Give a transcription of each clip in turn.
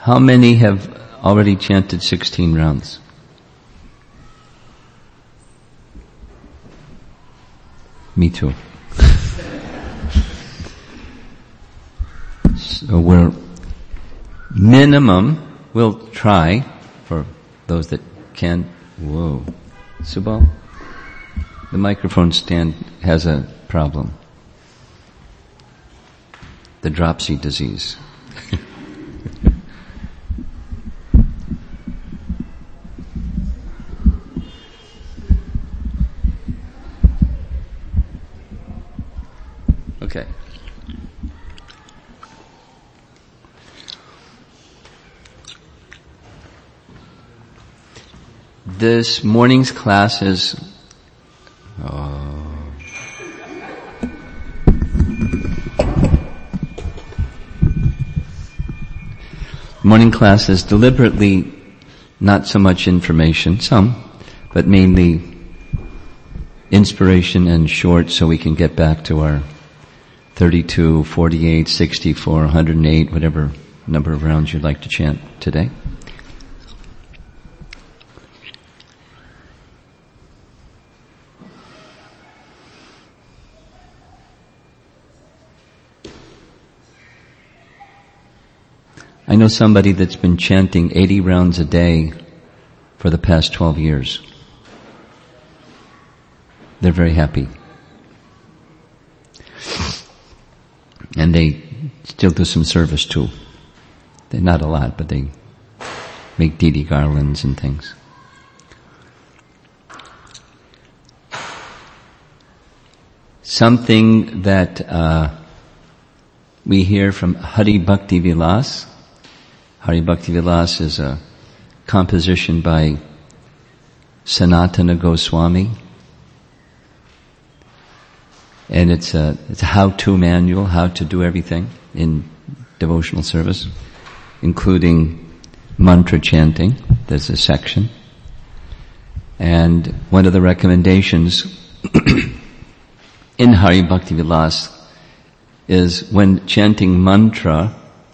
How many have already chanted 16 rounds? Me too. So we'll try, for those that can. Whoa. Subal? The microphone stand has a problem. The dropsy disease. Okay. This morning's class is morning class is deliberately not so much information, some, but mainly inspiration and short, so we can get back to our 32, 48, 64, 108, whatever number of rounds you'd like to chant today. I know somebody that's been chanting 80 rounds a day for the past 12 years. They're very happy. And they still do some service too. They're not a lot, but they make deity garlands and things. Something that we hear from Hari Bhakti Vilas. Hari Bhakti Vilas is a composition by Sanatana Goswami. And it's a how-to manual, how to do everything in devotional service, including mantra chanting. There's a section. And one of the recommendations in Hari Bhakti Vilas is when chanting mantra,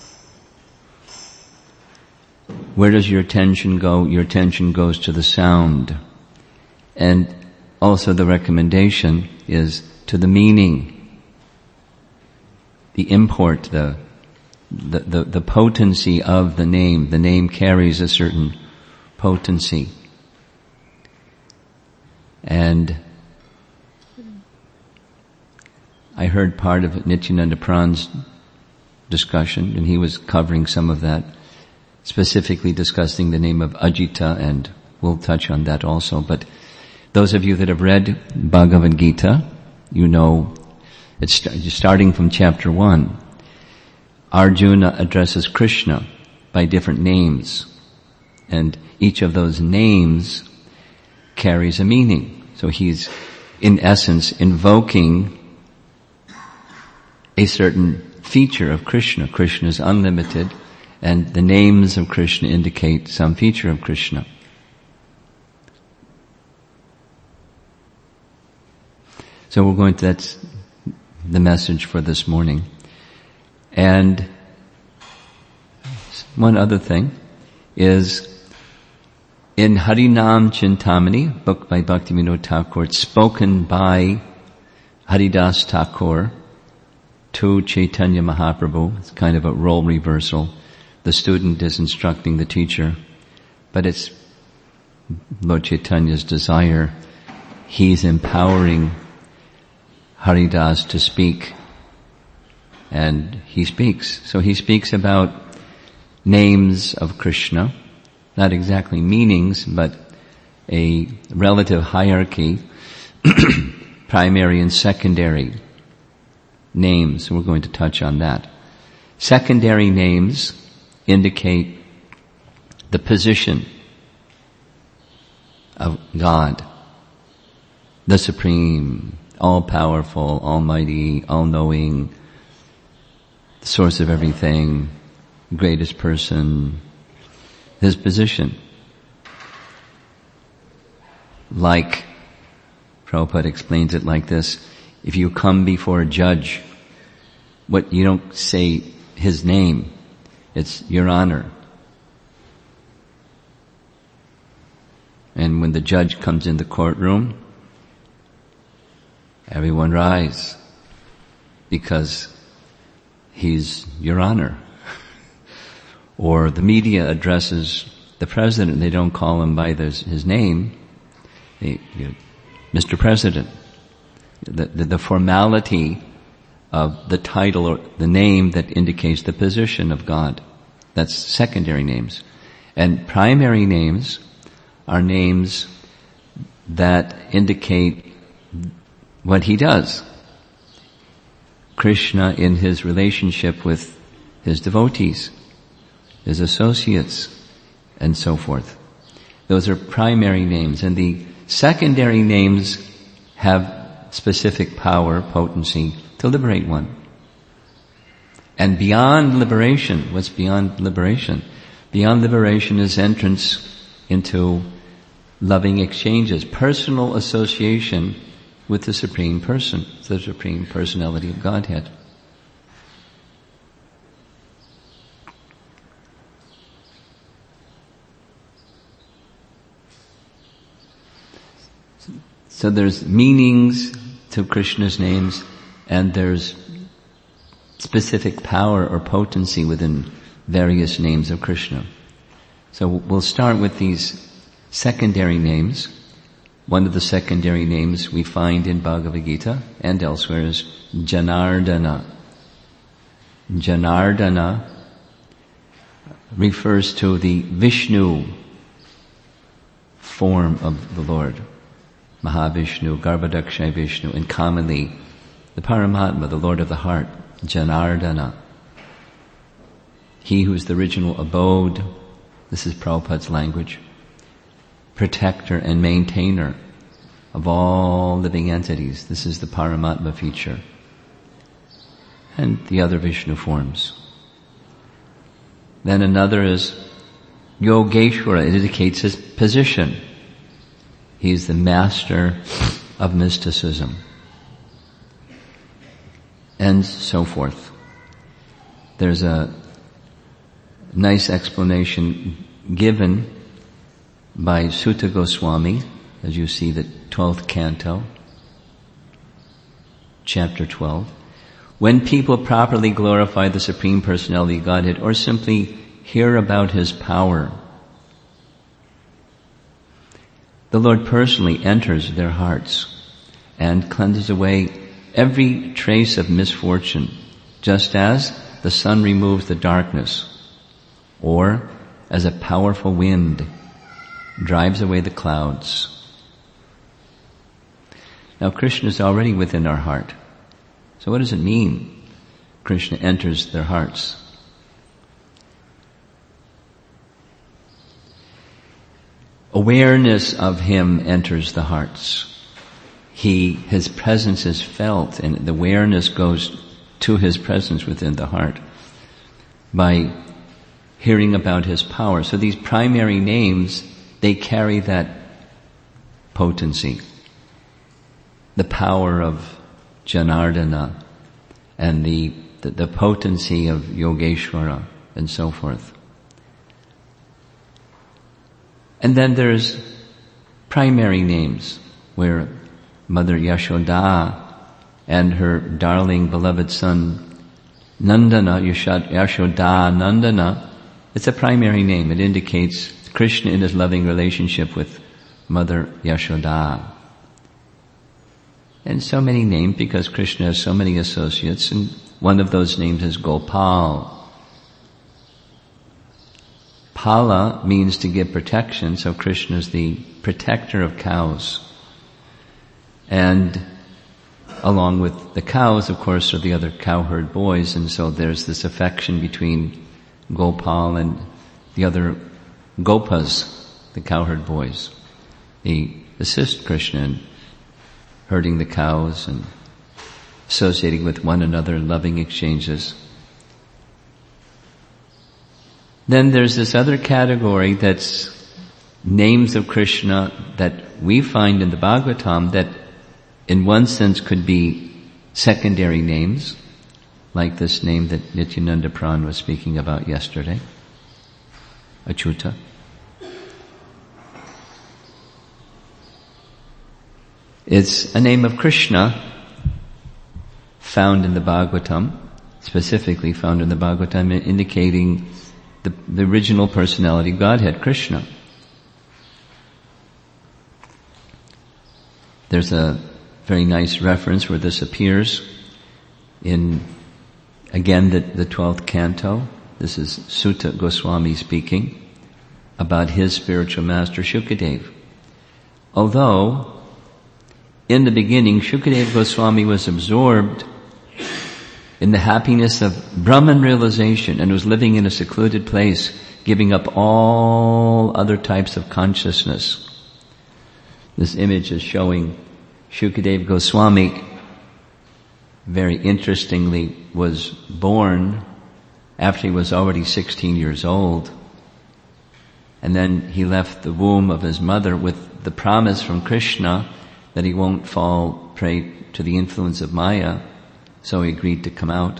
where does your attention go? Your attention goes to the sound. And also the recommendation is to the meaning, the import, the potency of the name. The name carries a certain potency. And I heard part of Nityananda Pran's discussion, and he was covering some of that, specifically discussing the name of Ajita, and we'll touch on that also. But those of you that have read Bhagavad Gita, you know, it's starting from chapter 1. Arjuna addresses Krishna by different names, and each of those names carries a meaning. So he's, in essence, invoking a certain feature of Krishna. Krishna is unlimited, and the names of Krishna indicate some feature of Krishna. So that's the message for this morning. And one other thing is in Harinam Chintamani, book by Bhaktivinoda Thakur, it's spoken by Haridas Thakur to Chaitanya Mahaprabhu. It's kind of a role reversal. The student is instructing the teacher, but it's Lord Chaitanya's desire. He's empowering Haridas to speak, and he speaks. So he speaks about names of Krishna, not exactly meanings, but a relative hierarchy, primary and secondary names. We're going to touch on that. Secondary names indicate the position of God, the Supreme, all-powerful, almighty, all-knowing, the source of everything, greatest person, his position. Like, Prabhupada explains it like this: if you come before a judge, you don't say his name, it's Your Honor. And when the judge comes in the courtroom, everyone rise, because he's Your Honor. Or the media addresses the president, they don't call him by his name, Mr. President. The formality of the title or the name that indicates the position of God. That's secondary names. And primary names are names that indicate what he does. Krishna in his relationship with his devotees, his associates, and so forth. Those are primary names. And the secondary names have specific power, potency to liberate one. And beyond liberation, what's beyond liberation? Beyond liberation is entrance into loving exchanges, personal association with the Supreme Person, the Supreme Personality of Godhead. So there's meanings to Krishna's names, and there's specific power or potency within various names of Krishna. So we'll start with these secondary names. One of the secondary names we find in Bhagavad Gita and elsewhere is Janardana. Janardana refers to the Vishnu form of the Lord. Mahavishnu, Garbhodakshay Vishnu, and commonly the Paramatma, the Lord of the heart, Janardana. He who is the original abode, this is Prabhupada's language, protector and maintainer of all living entities. This is the Paramatma feature. And the other Vishnu forms. Then another is Yogeshwara. It indicates his position. He's the master of mysticism. And so forth. There's a nice explanation given by Sutta Goswami, as you see the 12th canto, chapter 12. When people properly glorify the Supreme Personality of Godhead or simply hear about His power, the Lord personally enters their hearts and cleanses away every trace of misfortune, just as the sun removes the darkness, or as a powerful wind drives away the clouds. Now Krishna is already within our heart. So what does it mean? Krishna enters their hearts. Awareness of Him enters the hearts. His presence is felt, and the awareness goes to His presence within the heart by hearing about His power. So these primary names, they carry that potency. The power of Janardana and the potency of Yogeshwara and so forth. And then there's primary names where Mother Yashoda and her darling beloved son Nandana, Yashoda Nandana, it's a primary name. It indicates Krishna in his loving relationship with Mother Yashoda. And so many names because Krishna has so many associates, and one of those names is Gopal. Pala means to give protection, so Krishna is the protector of cows. And along with the cows, of course, are the other cowherd boys, and so there's this affection between Gopal and the other Gopas, the cowherd boys. They assist Krishna in herding the cows and associating with one another in loving exchanges. Then there's this other category that's names of Krishna that we find in the Bhagavatam that in one sense could be secondary names, like this name that Nityananda Pran was speaking about yesterday, Achyuta. It's a name of Krishna found in the Bhagavatam, specifically found in the Bhagavatam, indicating the original personality of Godhead, Krishna. There's a very nice reference where this appears in, again, the 12th canto. This is Sutta Goswami speaking about his spiritual master, Shukadev. Although, in the beginning, Shukadev Goswami was absorbed in the happiness of Brahman realization and was living in a secluded place, giving up all other types of consciousness. This image is showing Shukadev Goswami, very interestingly, was born after he was already 16 years old. And then he left the womb of his mother with the promise from Krishna that he won't fall prey to the influence of Maya, so he agreed to come out.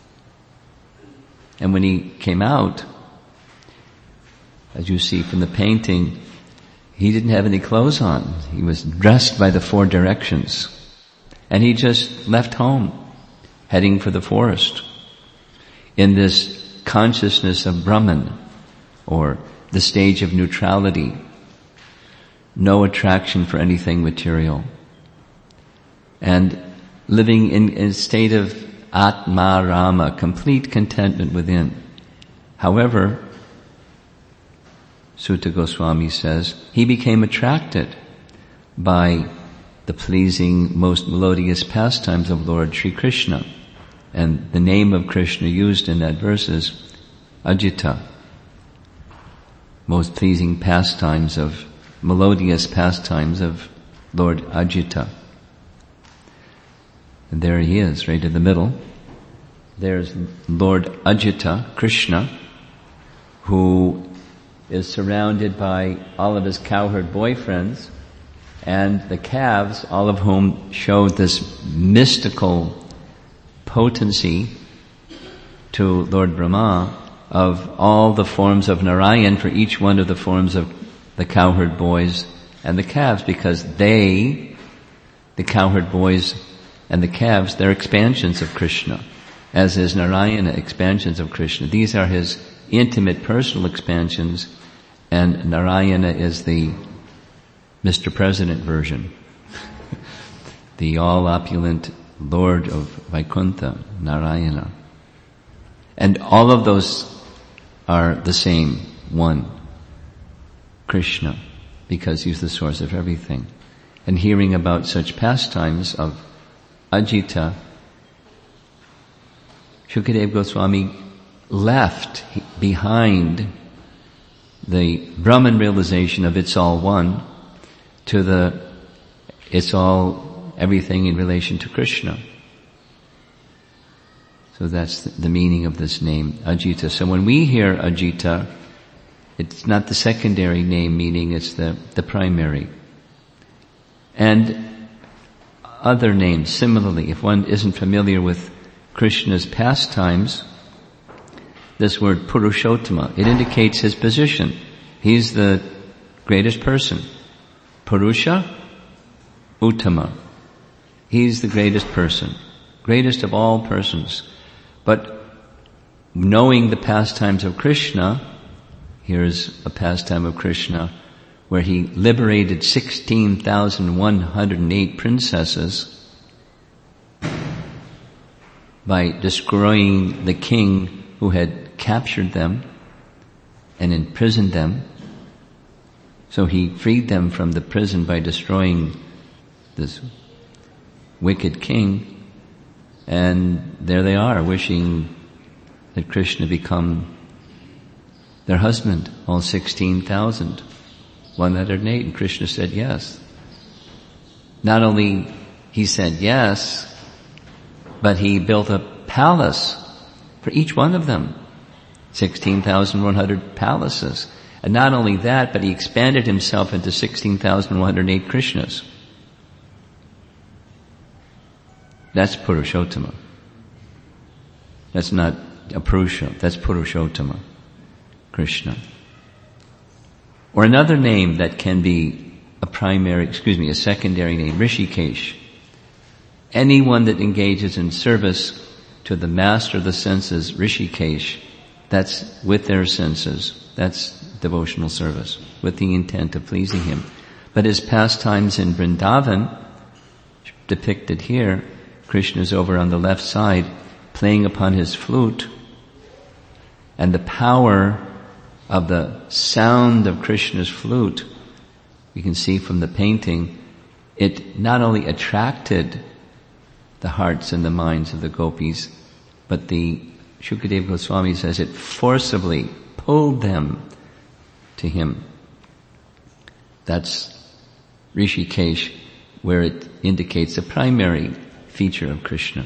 And when he came out, as you see from the painting, he didn't have any clothes on. He was dressed by the four directions. And he just left home, heading for the forest, in this consciousness of Brahman, or the stage of neutrality, no attraction for anything material, and living in a state of Atma Rama, complete contentment within. However, Sutta Goswami says, he became attracted by the pleasing, most melodious pastimes of Lord Sri Krishna. And the name of Krishna used in that verse is Ajita. Most pleasing pastimes of, melodious pastimes of Lord Ajita. And there he is, right in the middle. There's Lord Ajita, Krishna, who is surrounded by all of his cowherd boyfriends, and the calves, all of whom show this mystical potency to Lord Brahma of all the forms of Narayan for each one of the forms of the cowherd boys and the calves, because they, the cowherd boys and the calves, they're expansions of Krishna, as is Narayana expansions of Krishna. These are his intimate personal expansions, and Narayana is the Mr. President version. The all-opulent Lord of Vaikuntha, Narayana. And all of those are the same one, Krishna, because he's the source of everything. And hearing about such pastimes of Ajita, Shukadev Goswami left behind the Brahman realization of it's all one to the it's all everything in relation to Krishna. So that's the meaning of this name, Ajita. So when we hear Ajita, it's not the secondary name meaning, it's the primary. And other names, similarly, if one isn't familiar with Krishna's pastimes, this word Purushottama, it indicates his position. He's the greatest person. Purusha, Uttama. He's the greatest person, greatest of all persons. But knowing the pastimes of Krishna, here's a pastime of Krishna where he liberated 16,108 princesses by destroying the king who had captured them and imprisoned them. So he freed them from the prison by destroying this wicked king. And there they are, wishing that Krishna become their husband, all 16,108. And Krishna said yes. Not only he said yes, but he built a palace for each one of them. 16,100 palaces. And not only that, but he expanded himself into 16,108 Krishnas. That's Purushottama. That's not a Purusha, that's Purushottama, Krishna. Or another name that can be a secondary name, Rishikesh. Anyone that engages in service to the master of the senses, Rishikesh, that's with their senses. That's devotional service, with the intent of pleasing him. But his pastimes in Vrindavan, depicted here, Krishna's over on the left side, playing upon his flute, and the power of the sound of Krishna's flute, you can see from the painting, it not only attracted the hearts and the minds of the gopis, but the Shukadeva Goswami says it forcibly pulled them to him. That's Rishikesh, where it indicates a primary feature of Krishna.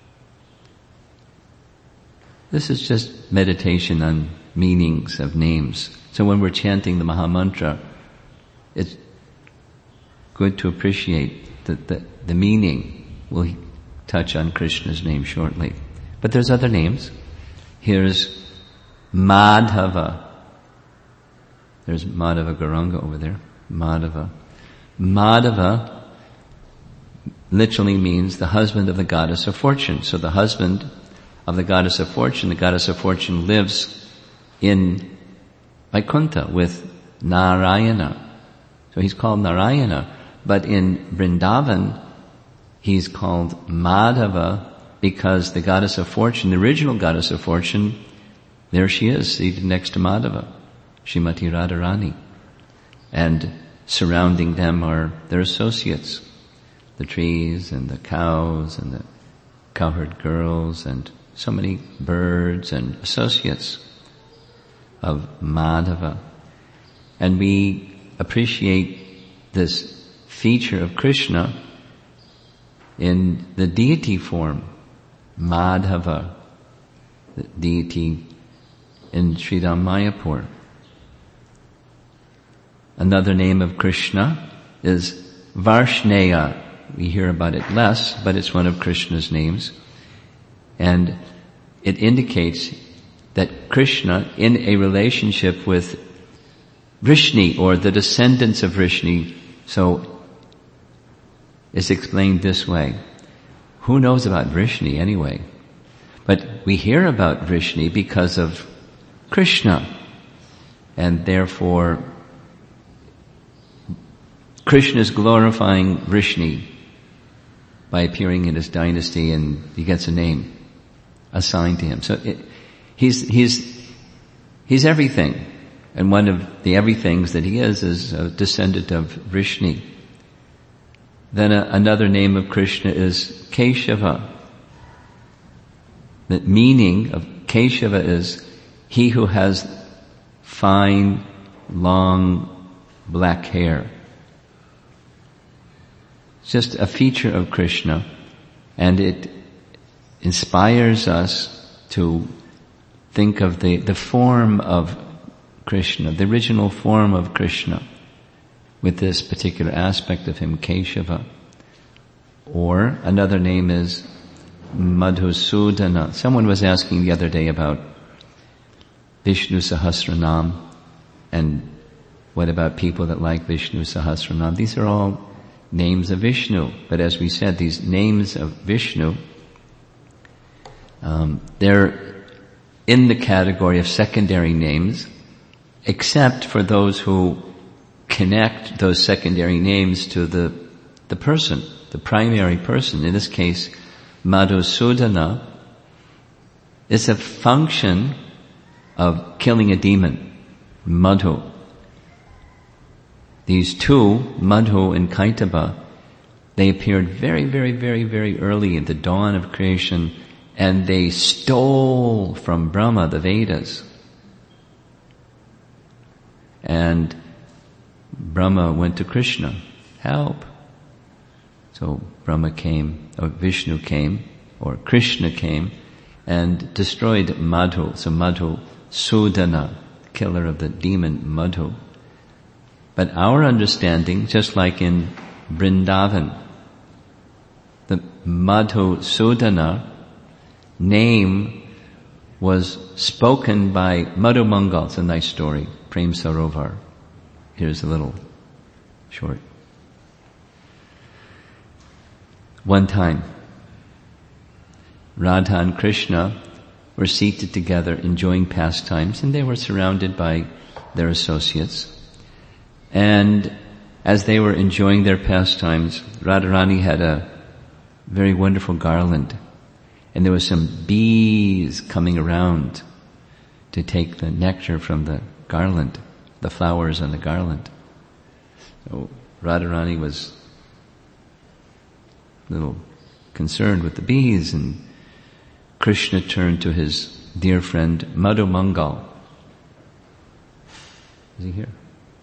This is just meditation on meanings of names. So when we're chanting the Mahamantra, it's good to appreciate the meaning. We'll touch on Krishna's name shortly. But there's other names. Here's Madhava. There's Madhava Gauranga over there. Madhava. Madhava literally means the husband of the goddess of fortune. So the husband of the goddess of fortune lives in Vaikuntha with Narayana. So he's called Narayana. But in Vrindavan, he's called Madhava because the goddess of fortune, the original goddess of fortune, there she is, seated next to Madhava, Srimati Radharani. And surrounding them are their associates, the trees and the cows and the cowherd girls and so many birds and associates of Madhava. And we appreciate this feature of Krishna in the deity form, Madhava, the deity in Sridham Mayapur. Another name of Krishna is Varshneya. We hear about it less, but it's one of Krishna's names. And it indicates that Krishna, in a relationship with Vrishni, or the descendants of Vrishni, so it's explained this way. Who knows about Vrishni anyway? But we hear about Vrishni because of Krishna. And therefore, Krishna is glorifying Vrishni by appearing in his dynasty, and he gets a name assigned to him. So he's everything. And one of the everythings that he is a descendant of Vrishni. Then another name of Krishna is Keshava. The meaning of Keshava is he who has fine, long, black hair. It's just a feature of Krishna, and it inspires us to think of the form of Krishna, the original form of Krishna, with this particular aspect of him, Keshava. Or another name is Madhusudana. Someone was asking the other day about Vishnu Sahasranam, and what about people that like Vishnu Sahasranam? These are all names of Vishnu, but as we said, these names of Vishnu, they're in the category of secondary names, except for those who connect those secondary names to the person, the primary person. In this case, Madhusudana is a function of killing a demon, Madhu. These two, Madhu and Kaitaba, they appeared very, very, very, very early at the dawn of creation, and they stole from Brahma the Vedas. And Brahma went to Krishna, help. So Brahma came, or Vishnu came, or Krishna came, and destroyed Madhu. So Madhu, Sudana, killer of the demon Madhu. But our understanding, just like in Vrindavan, the Madhusudana name was spoken by Madhu Mangal. It's a nice story, Prem Sarovar. Here's a little short. One time, Radha and Krishna were seated together enjoying pastimes, and they were surrounded by their associates. And as they were enjoying their pastimes, Radharani had a very wonderful garland, and there were some bees coming around to take the nectar from the garland, the flowers on the garland. So Radharani was a little concerned with the bees, and Krishna turned to his dear friend Madhu Mangal. Is he here?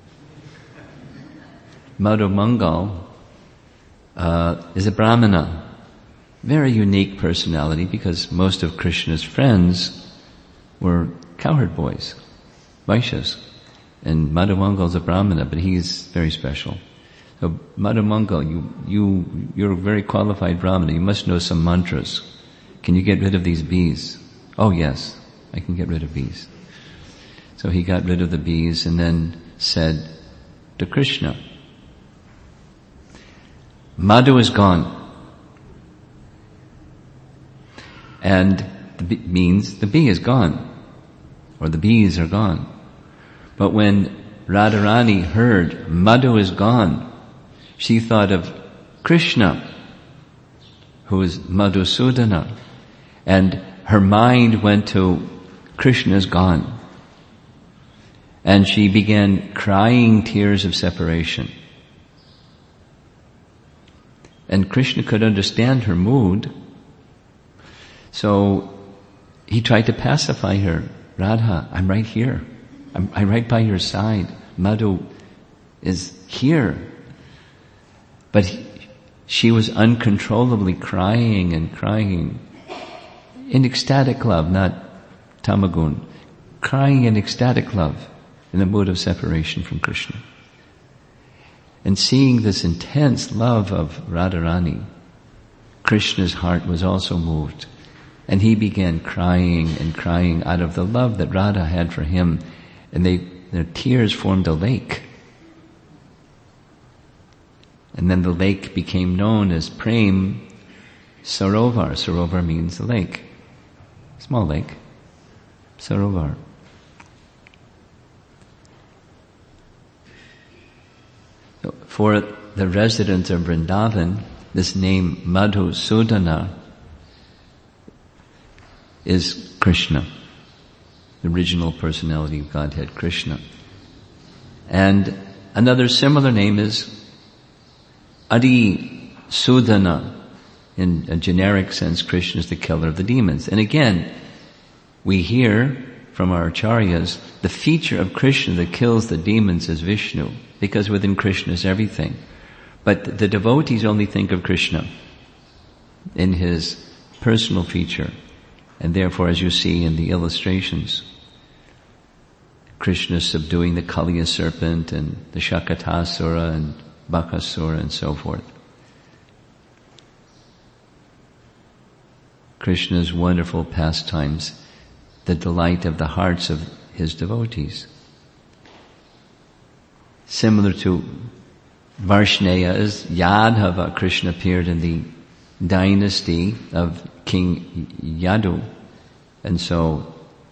Madhu Mangal is a Brahmana. Very unique personality, because most of Krishna's friends were cowherd boys, Vaishyas. And Madhu Mangal is a Brahmana, but he's very special. So Madhu Mangal, you're a very qualified Brahmana. You must know some mantras. Can you get rid of these bees? Oh yes, I can get rid of bees. So he got rid of the bees and then said to Krishna, Madhu is gone. And means the bee is gone, or the bees are gone. But when Radharani heard Madhu is gone, she thought of Krishna, who is Madhusudana, and her mind went to Krishna is gone. And she began crying tears of separation. And Krishna could understand her mood, so he tried to pacify her. Radha, I'm right here. I'm right by your side. Madhu is here. But she was uncontrollably crying and crying in ecstatic love, not tamagun. Crying in ecstatic love in the mood of separation from Krishna. And seeing this intense love of Radharani, Krishna's heart was also moved. And he began crying and crying out of the love that Radha had for him. And their tears formed a lake. And then the lake became known as Prem Sarovar. Sarovar means the lake. Small lake. Sarovar. So for the residents of Vrindavan, this name Madhusudana is Krishna, the original personality of Godhead, Krishna. And another similar name is Adi Sudana. In a generic sense, Krishna is the killer of the demons. And again, we hear from our acharyas, the feature of Krishna that kills the demons is Vishnu, because within Krishna is everything. But the devotees only think of Krishna in his personal feature. And therefore, as you see in the illustrations, Krishna subduing the Kaliya serpent and the Shakatasura and Bakasura and so forth. Krishna's wonderful pastimes, the delight of the hearts of his devotees. Similar to Varshneya, as Yadava, Krishna appeared in the dynasty of King Yadu. And so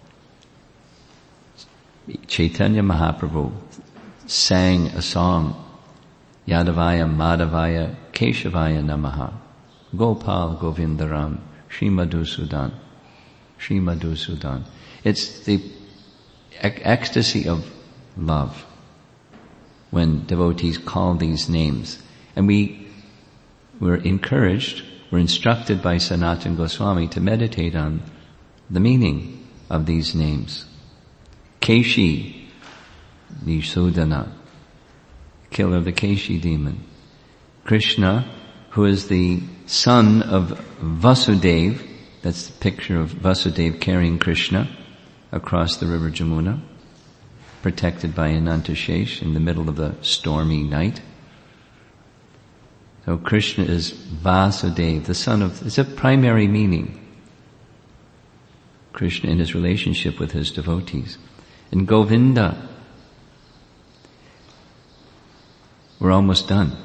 Chaitanya Mahaprabhu sang a song, Yadavaya Madhavaya Keshavaya Namaha, Gopal Govindaram, Shri Madhusudan, Shri Madhusudan. It's the ecstasy of love when devotees call these names. And we're encouraged, we're instructed by Sanatana Goswami to meditate on the meaning of these names. Keshi, Nisudana, killer of the Keshi demon. Krishna, who is the son of Vasudeva, that's the picture of Vasudeva carrying Krishna across the river Jamuna, protected by Anantashesh in the middle of the stormy night. So Krishna is Vasudeva, the son of, it's a primary meaning. Krishna in his relationship with his devotees. And Govinda, We're almost done.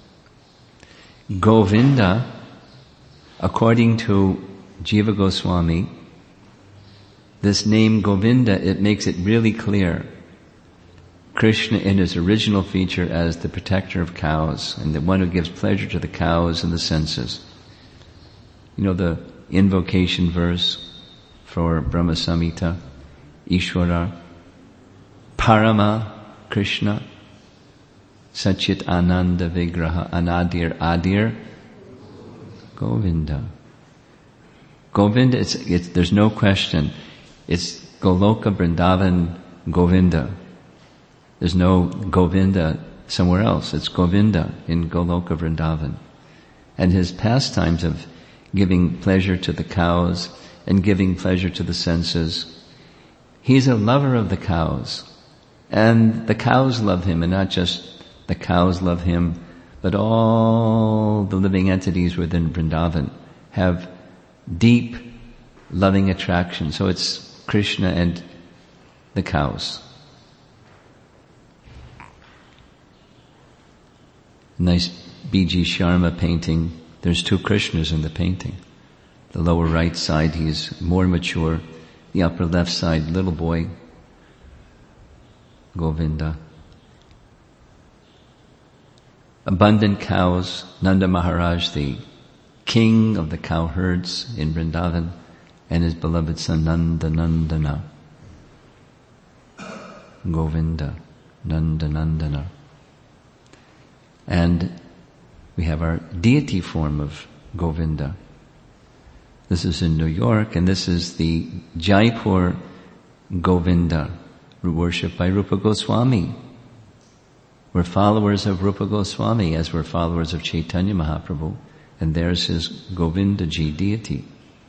Govinda, according to Jiva Goswami, this name Govinda, it makes it really clear. Krishna in his original feature as the protector of cows and the one who gives pleasure to the cows and the senses. You know the invocation verse for Brahma Samhita, Ishvara, Parama Krishna, Sachit Ananda Vigraha Anadir Adir, Govinda. Govinda, there's no question. It's Goloka Vrindavan Govinda. There's no Govinda somewhere else. It's Govinda in Goloka Vrindavan. And his pastimes of giving pleasure to the cows and giving pleasure to the senses. He's a lover of the cows. And the cows love him, and not just the cows love him, but all the living entities within Vrindavan have deep loving attraction. So it's Krishna and the cows. Nice B.G. Sharma painting. There's two Krishnas in the painting. The lower right side, he's more mature. The upper left side, little boy, Govinda. Abundant cows, Nanda Maharaj, the king of the cow herds in Vrindavan, and his beloved son Nanda Nandana. Govinda, Nanda Nandana. And we have our deity form of Govinda. This is in New York, and this is the Jaipur Govinda, worshipped by Rupa Goswami. We're followers of Rupa Goswami as we're followers of Chaitanya Mahaprabhu, and there's his Govindaji deity.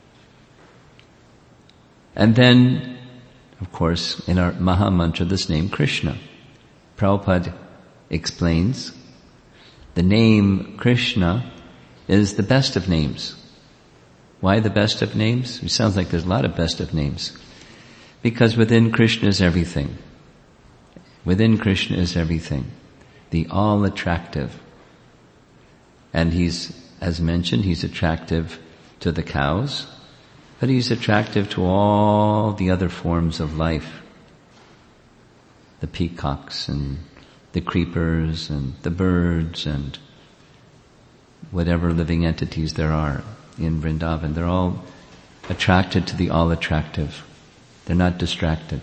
And then, of course, in our Maha Mantra, this name Krishna. Prabhupada explains the name Krishna is the best of names. Why the best of names? It sounds like there's a lot of best of names. Because within Krishna is everything. Within Krishna is everything. The all-attractive. And he's, as mentioned, he's attractive to the cows, but he's attractive to all the other forms of life. The peacocks and the creepers and the birds and whatever living entities there are in Vrindavan. They're all attracted to the all-attractive. They're not distracted.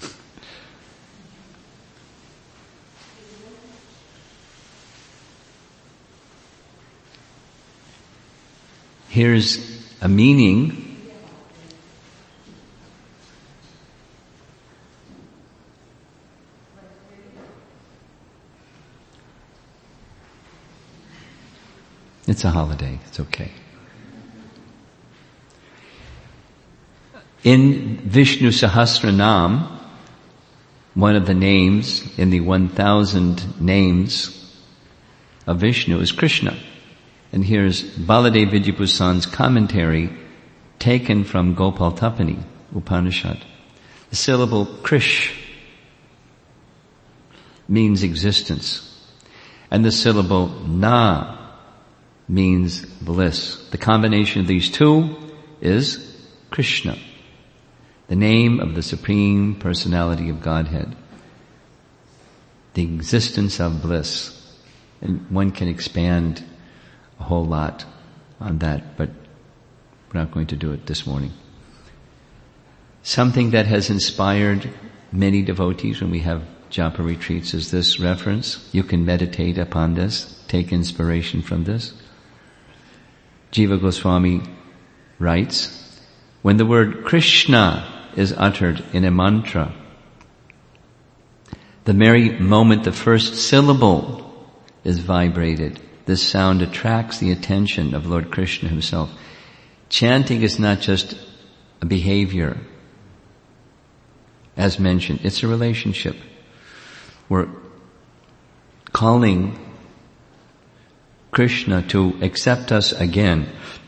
Here's a meaning. It's a holiday. It's okay. In Vishnu Sahasranam, one of the names in the 1,000 names of Vishnu is Krishna. And here's Baladev Vidyabhusan's commentary taken from Gopal Tapani Upanishad. The syllable Krish means existence. And the syllable Na means bliss. The combination of these two is Krishna, the name of the Supreme Personality of Godhead, the existence of bliss. And one can expand a whole lot on that, but we're not going to do it this morning. Something that has inspired many devotees when we have japa retreats is this reference. You can meditate upon this, take inspiration from this. Jiva Goswami writes, when the word Krishna is uttered in a mantra, the very moment the first syllable is vibrated, this sound attracts the attention of Lord Krishna himself. Chanting is not just a behavior. As mentioned, it's a relationship. We're calling Krishna to accept us again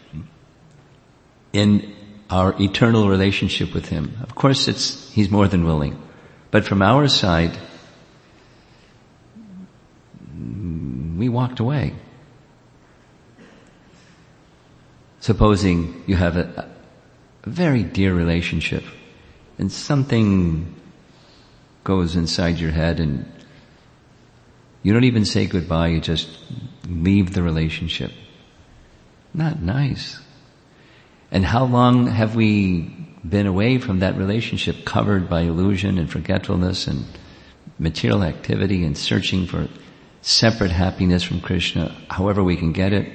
in our eternal relationship with him. Of course, he's more than willing. But from our side, we walked away. Supposing you have a very dear relationship and something goes inside your head and you don't even say goodbye, you just leave the relationship. Not nice. And how long have we been away from that relationship, covered by illusion and forgetfulness and material activity and searching for separate happiness from Krishna, however we can get it.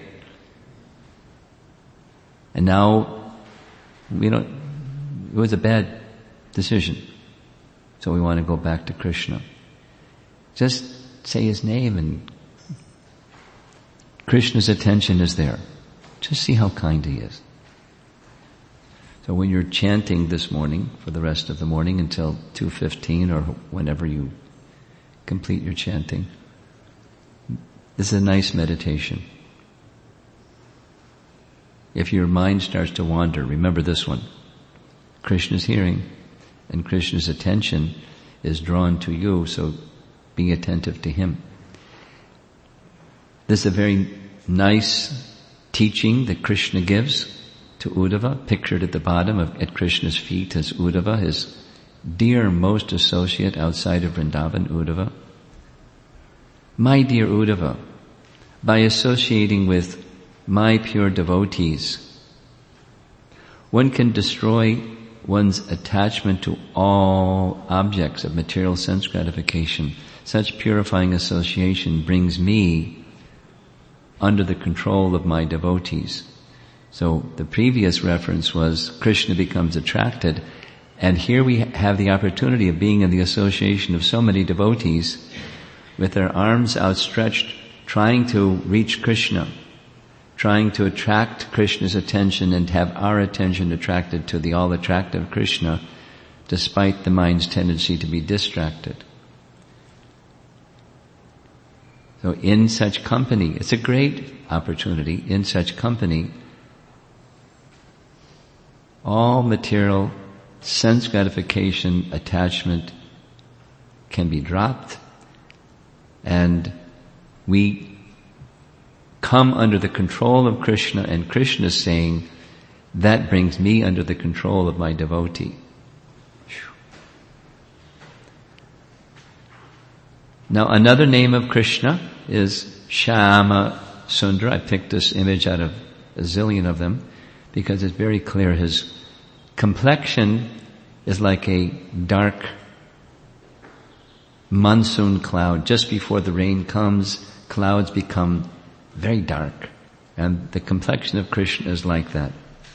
And now, it was a bad decision. So we want to go back to Krishna. Just say his name and Krishna's attention is there. Just see how kind he is. So when you're chanting this morning, for the rest of the morning until 2:15 or whenever you complete your chanting, this is a nice meditation. If your mind starts to wander, remember this one. Krishna's hearing and Krishna's attention is drawn to you, so be attentive to him. This is a very nice teaching that Krishna gives to Uddhava, pictured at the bottom at Krishna's feet as Uddhava, his dear most associate outside of Vrindavan, Uddhava. My dear Uddhava, by associating with my pure devotees, one can destroy one's attachment to all objects of material sense gratification. Such purifying association brings me under the control of my devotees. So the previous reference was Krishna becomes attracted, and here we have the opportunity of being in the association of so many devotees with their arms outstretched, trying to reach Krishna, trying to attract Krishna's attention and have our attention attracted to the all-attractive Krishna, despite the mind's tendency to be distracted. So in such company, it's a great opportunity, in such company, all material sense gratification attachment can be dropped, and we come under the control of Krishna, and Krishna is saying, that brings me under the control of my devotee. Now another name of Krishna is Shama Sundara. I picked this image out of a zillion of them because it's very clear. His complexion is like a dark monsoon cloud. Just before the rain comes, clouds become very dark. And the complexion of Krishna is like that.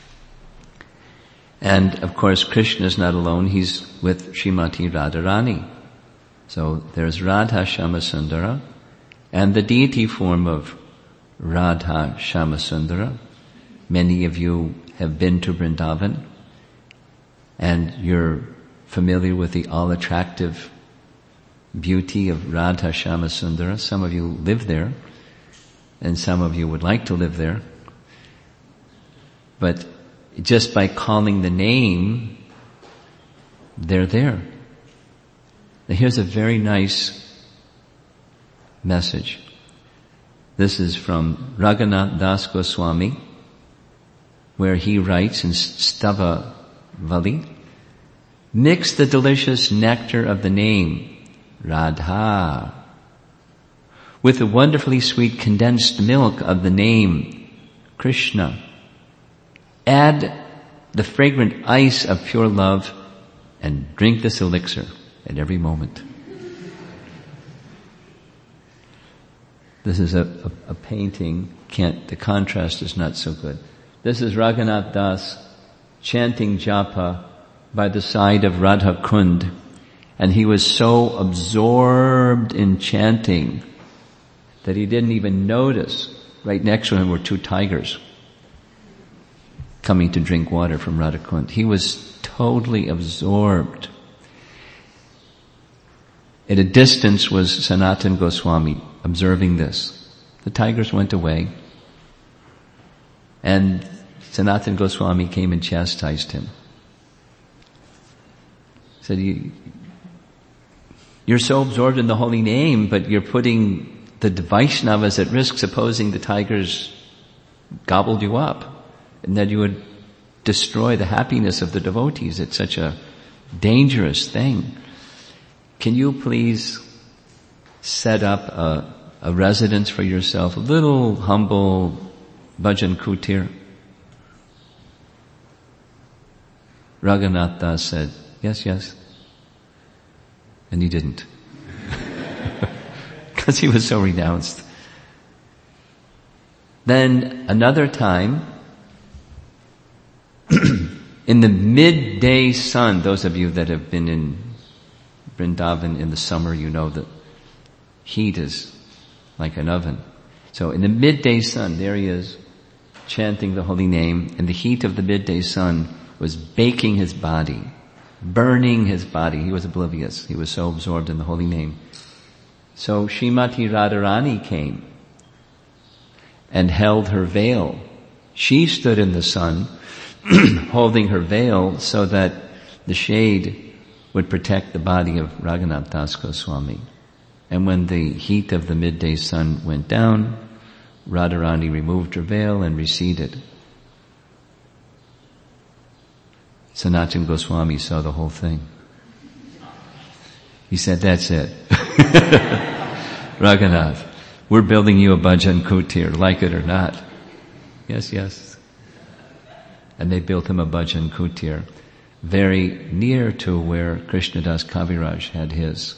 And of course Krishna is not alone, he's with Srimati Radharani. So there's Radha Shamasundara and the deity form of Radha Shamasundara. Many of you have been to Vrindavan and you're familiar with the all-attractive beauty of Radha Shamasundara. Some of you live there and some of you would like to live there. But just by calling the name, they're there. Now here's a very nice message. This is from Raghunath Das Goswami, where he writes in Stava Vali, mix the delicious nectar of the name, Radha, with the wonderfully sweet condensed milk of the name, Krishna. Add the fragrant ice of pure love and drink this elixir at every moment. This is a painting. The contrast is not so good. This is Raghunath Das chanting japa by the side of Radha Kund, and he was so absorbed in chanting that he didn't even notice right next to him were two tigers coming to drink water from Radha Kund. He was totally absorbed. At a distance was Sanatana Goswami observing this. The tigers went away, and Sanatana Goswami came and chastised him. He said, you're so absorbed in the holy name, but you're putting the Vaishnavas at risk, supposing the tigers gobbled you up, and that you would destroy the happiness of the devotees. It's such a dangerous thing. Can you please set up a residence for yourself, a little humble bhajan kutir? Raghunath Das said, yes. And he didn't. Because he was so renounced. Then another time, in the midday sun, those of you that have been in Vrindavan in the summer, you know that heat is like an oven. So in the midday sun, there he is, chanting the holy name, and the heat of the midday sun was baking his body, burning his body. He was oblivious. He was so absorbed in the holy name. So Srimati Radharani came and held her veil. She stood in the sun, holding her veil so that the shade would protect the body of Raghunath Das Goswami. And when the heat of the midday sun went down, Radharani removed her veil and receded. Sanatana Goswami saw the whole thing. He said, that's it. Raghunath, we're building you a bhajan kutir, like it or not. Yes. And they built him a bhajan kutir, very near to where Krishnadas Kaviraj had his.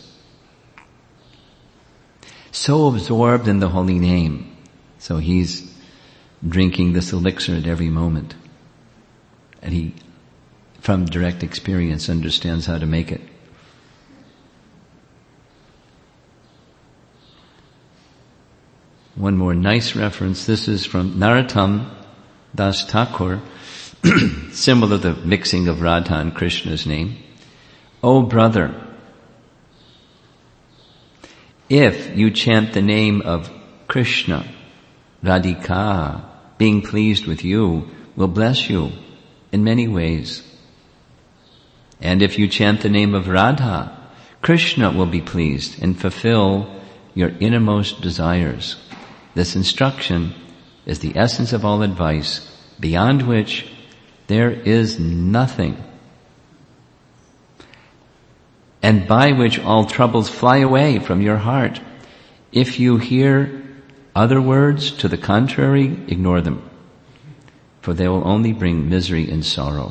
So absorbed in the holy name. So he's drinking this elixir at every moment. And he, from direct experience, understands how to make it. One more nice reference. This is from Narottam Das Thakur, symbol of the mixing of Radha and Krishna's name. O brother, if you chant the name of Krishna, Radhika, being pleased with you, will bless you in many ways. And if you chant the name of Radha, Krishna will be pleased and fulfill your innermost desires. This instruction is the essence of all advice, beyond which there is nothing, and by which all troubles fly away from your heart. If you hear other words to the contrary, ignore them, for they will only bring misery and sorrow.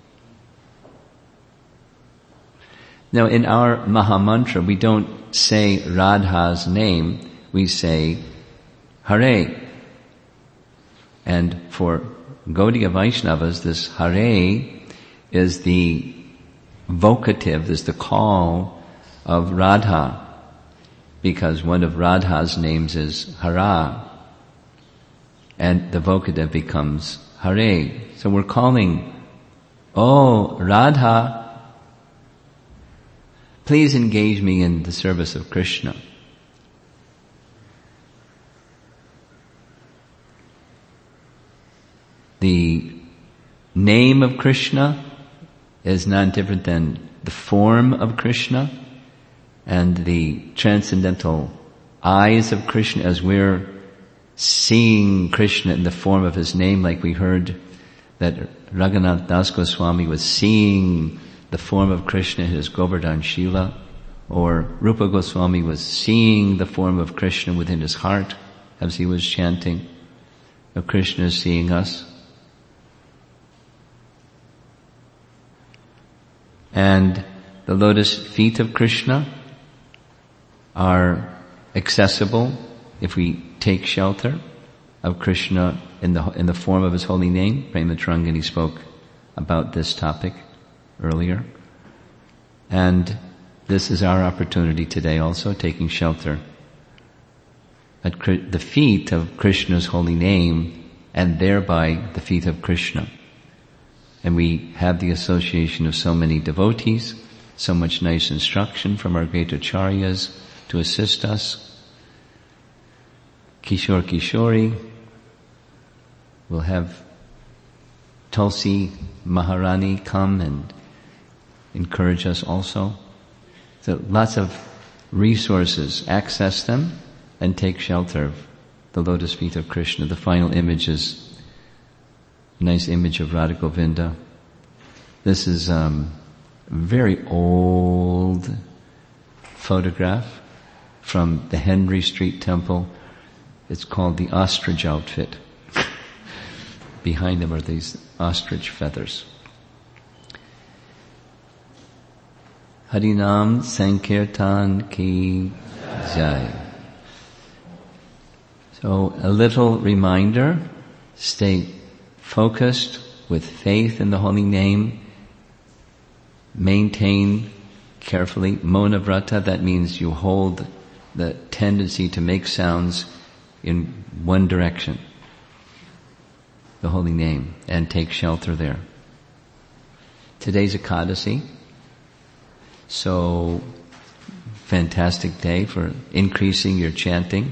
Now in our Mahamantra, we don't say Radha's name, we say Hare. And for Gaudiya Vaishnavas, this Hare is the vocative, is the call of Radha, because one of Radha's names is Hara, and the vocative becomes Hare. So we're calling, oh Radha, please engage me in the service of Krishna. The name of Krishna is not different than the form of Krishna, and the transcendental eyes of Krishna, as we're seeing Krishna in the form of his name, like we heard that Raghunath Das Goswami was seeing the form of Krishna in his Govardhan Shila, or Rupa Goswami was seeing the form of Krishna within his heart as he was chanting. Now Krishna is seeing us. And the lotus feet of Krishna are accessible if we take shelter of Krishna in the form of his holy name. Prema Tarangini spoke about this topic earlier. And this is our opportunity today also, taking shelter at the feet of Krishna's holy name, and thereby the feet of Krishna. And we have the association of so many devotees, so much nice instruction from our great acharyas to assist us. Kishore Kishori will have Tulsi Maharani come and encourage us also. So lots of resources, access them, and take shelter of the lotus feet of Krishna. The final image is a nice image of Radha Govinda. This is a very old photograph from the Henry Street Temple. It's called the ostrich outfit. Behind them are these ostrich feathers. Harinam Sankirtan Ki Jai. So a little reminder, stay focused with faith in the holy name. Maintain carefully Mona Vrata, that means you hold the tendency to make sounds in one direction, the holy name, and take shelter there. Today's Ekadasi, so fantastic day for increasing your chanting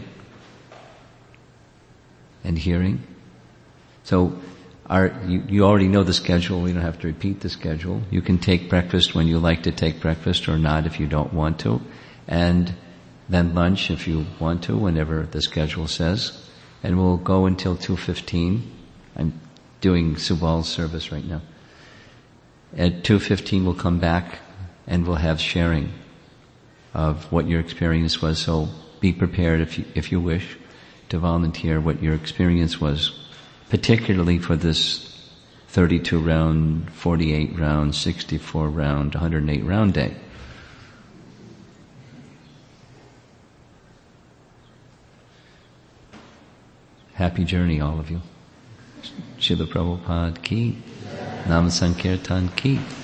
and hearing. So you already know the schedule, we don't have to repeat the schedule. You can take breakfast when you like to take breakfast or not if you don't want to. And then lunch if you want to, whenever the schedule says. And we'll go until 2:15. I'm doing Subal's service right now. At 2:15 we'll come back and we'll have sharing of what your experience was. So be prepared if you wish to volunteer what your experience was, particularly for this 32 round, 48 round, 64 round, 108 round day. Happy journey, all of you. Srila Prabhupada ki, Nam Sankirtan ki.